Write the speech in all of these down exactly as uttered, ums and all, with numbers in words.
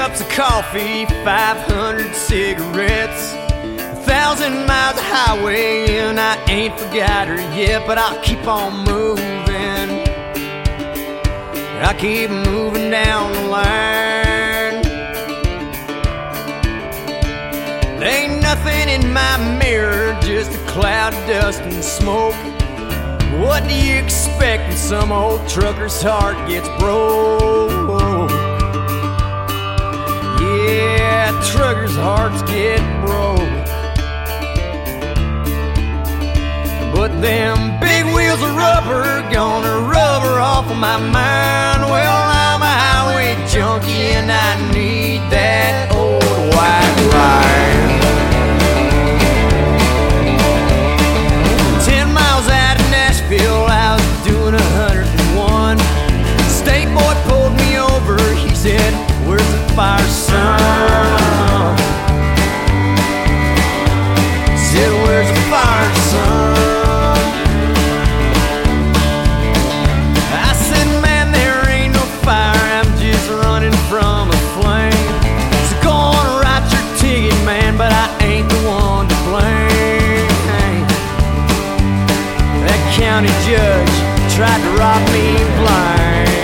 cups of coffee, five hundred cigarettes, a thousand miles of highway, and I ain't forgot her yet. But I'll keep on moving, I keep moving down the line. There ain't nothing in my mirror, just a cloud of dust and smoke. What do you expect when some old trucker's heart gets broke? Yeah, truckers' hearts get broke. But them big wheels of rubber gonna rubber off of my mind. Well, I'm a highway junkie and I need that old white line. Ten miles out of Nashville, I was doing a hundred and one. State boy pulled me over, he said, "Where's the fire, son?" Said, "Where's the fire, son?" I said, "Man, there ain't no fire, I'm just running from a flame." So go on and write your ticket, man, but I ain't the one to blame. That county judge tried to rob me blind.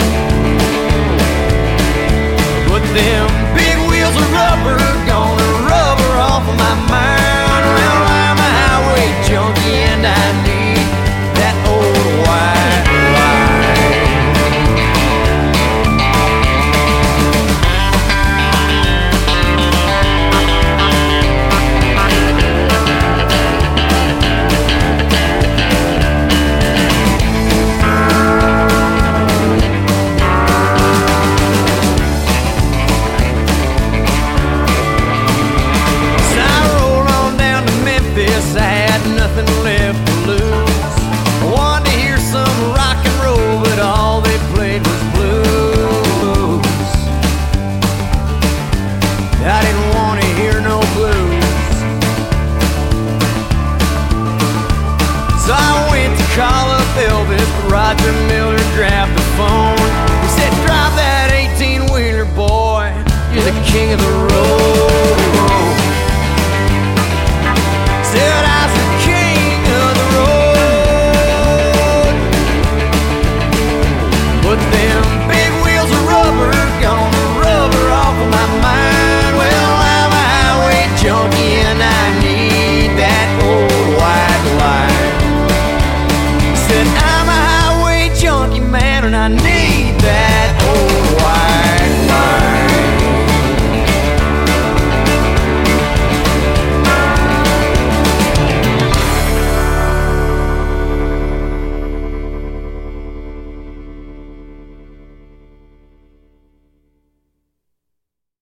But them big wheels of rubber gonna rubber off of my mind. Well, I'm a highway junkie and I need that old white line. Nothing left to lose. I wanted to hear some rock and roll, but all they played was blues. I didn't want to hear no blues, so I went to call up Elvis, but Roger Miller grabbed the phone. He said, "Drive that eighteen-wheeler, boy, you're the king of the road." Said I was the king of the road. But them big wheels of rubber gonna rubber off of my mind. Well, I'm a highway junkie and I need that old white line. Said I'm a highway junkie, man, and I need that